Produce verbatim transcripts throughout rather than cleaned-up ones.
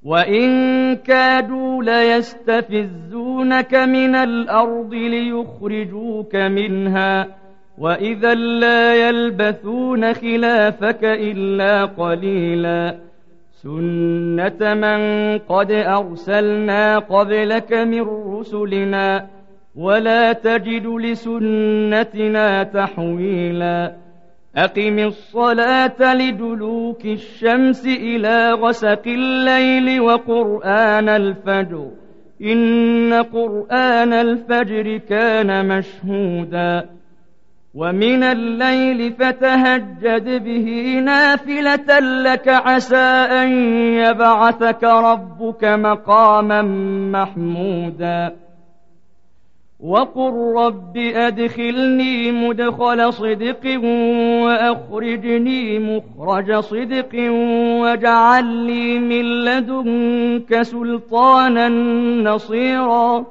وإن كادوا ليستفزونك من الأرض ليخرجوك منها وإذا لا يلبثون خلافك إلا قليلا سنة من قد أرسلنا قبلك من رسلنا ولا تجد لسنتنا تحويلا أقم الصلاة لدلوك الشمس إلى غسق الليل وقرآن الفجر إن قرآن الفجر كان مشهودا ومن الليل فتهجد به نافلة لك عسى أن يبعثك ربك مقاما محمودا وقل رب أدخلني مدخل صدق وأخرجني مخرج صدق واجعل لي من لدنك سلطانا نصيرا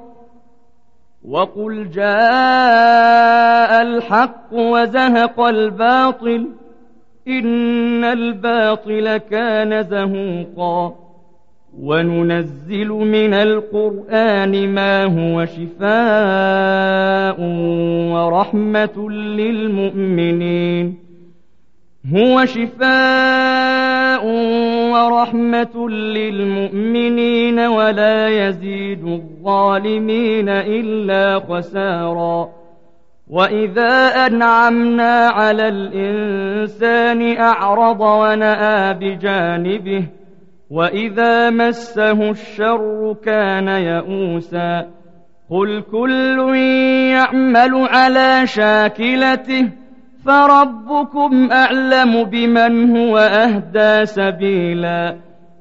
وقل جاء الحق وزهق الباطل إن الباطل كان زهوقا وننزل من القرآن ما هو شفاء ورحمة للمؤمنين هو شفاء ورحمة للمؤمنين ولا يزيد الظالمين إلا خسارا وإذا أنعمنا على الإنسان أعرض ونأى بجانبه وإذا مسه الشر كان يئوسا قل كل يعمل على شاكلته فربكم أعلم بمن هو أهدى سبيلا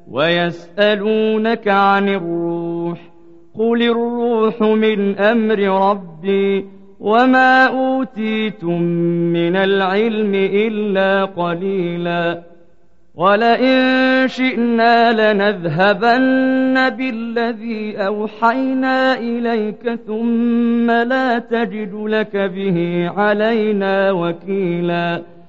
ويسألونك عن الروح قل الروح من أمر ربي وما أوتيتم من العلم إلا قليلا ولئن شئنا لنذهبن بالذي أوحينا إليك ثم لا تجد لك به علينا وكيلا